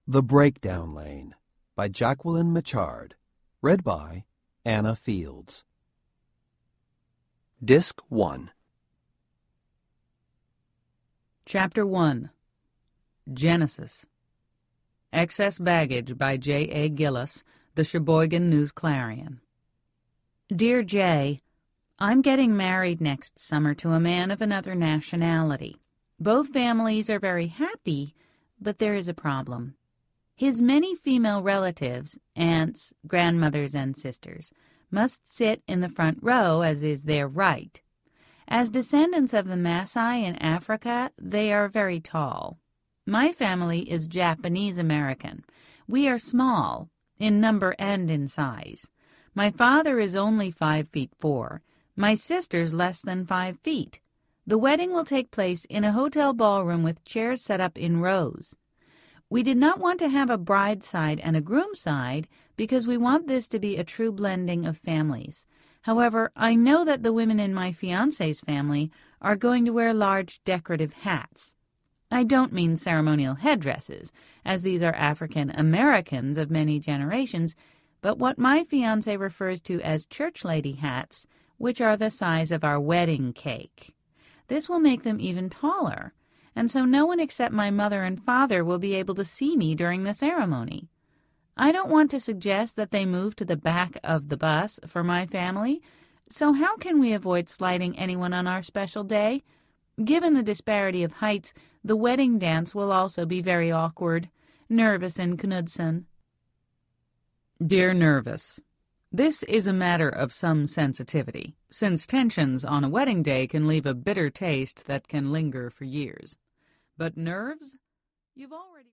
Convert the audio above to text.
The Breakdown Lane by Jacqueline Michard. Read by Anna Fields. Disc 1. Chapter 1. Genesis. Excess Baggage by J. A. Gillis, The Sheboygan News-Clarion. Dear Jay, I'm getting married next summer to a man of another nationality. Both families are very happy, but there is a problem. His many female relatives, aunts, grandmothers, and sisters, must sit in the front row, as is their right. As descendants of the Maasai in Africa, they are very tall. My family is Japanese-American. We are small, in number and in size. My father is only 5'4". My sister's less than 5 feet. The wedding will take place in a hotel ballroom with chairs set up in rows. We did not want to have a bride's side and a groom's side because we want this to be a true blending of families. However, I know that the women in my fiancé's family are going to wear large decorative hats. I don't mean ceremonial headdresses, as these are African Americans of many generations, but what my fiancé refers to as church lady hats, which are the size of our wedding cake. This will make them even taller, and so no one except my mother and father will be able to see me during the ceremony. I don't want to suggest that they move to the back of the bus for my family, so how can we avoid slighting anyone on our special day? Given the disparity of heights, the wedding dance will also be very awkward. Nervous and Knudsen. Dear Nervous, this is a matter of some sensitivity, since tensions on a wedding day can leave a bitter taste that can linger for years. But nerves? You've already